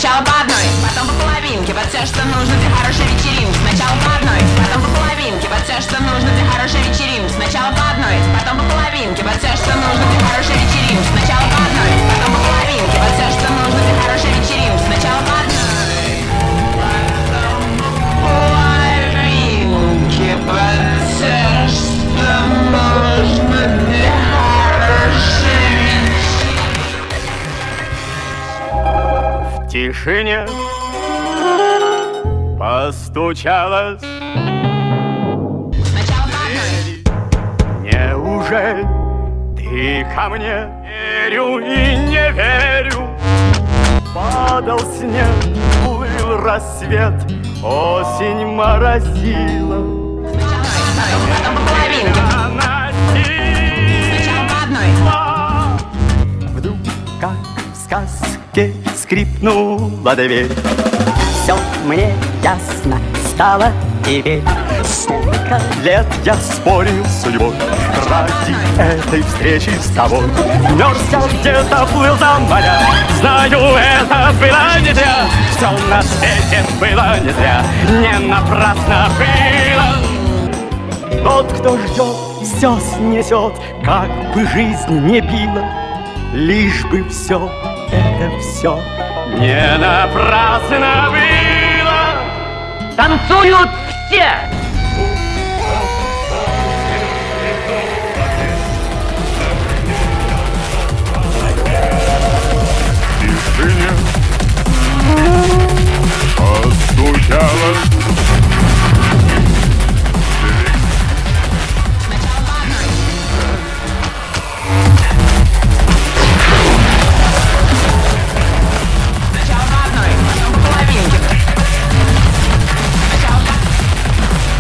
Сначала по одной, потом по половинке. Вот все, что нужно для хорошей вечеринки. Сначала по одной, потом по половинке. Вот все, что нужно для хорошей вечеринки. Сначала по одной, потом по половинке. Вот все, что нужно для хорошей вечеринки. Сначала по одной, потом по половинке. Вот все, что нужно для хорошей вечеринки. Сначала по одной, половинке. Вот все, что нужно для хорошей вечеринки. В тишине постучалась. Неужели ты ко мне? Верю и не верю. Падал снег, плыл рассвет, осень морозила. Потом по половинке. Сначала по одной. Вдруг, как в сказке, скрипнула дверь. Все мне ясно стало теперь. Столько лет я спорил с судьбой ради этой встречи с тобой. Мерз я где-то, плыл за моря. Знаю, это было не зря. Все на свете было не зря. Не напрасно было. Тот, кто ждет, все снесет, как бы жизнь не била. Лишь бы все, это все не напрасно было. Танцуют все! Тишине постучалась. Сначала по одной, потом по половинке. Сначала по...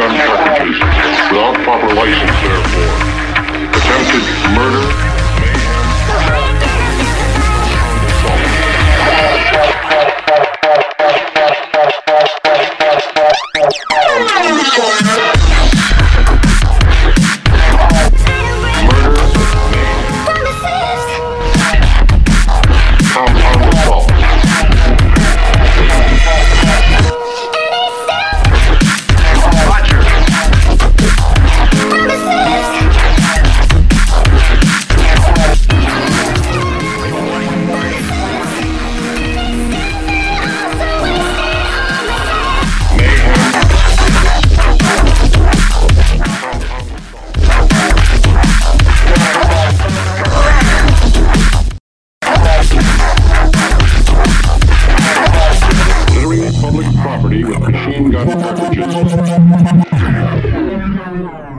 gun cartridges without proper license, therefore. Attempted murder, property with machine gun cartridges.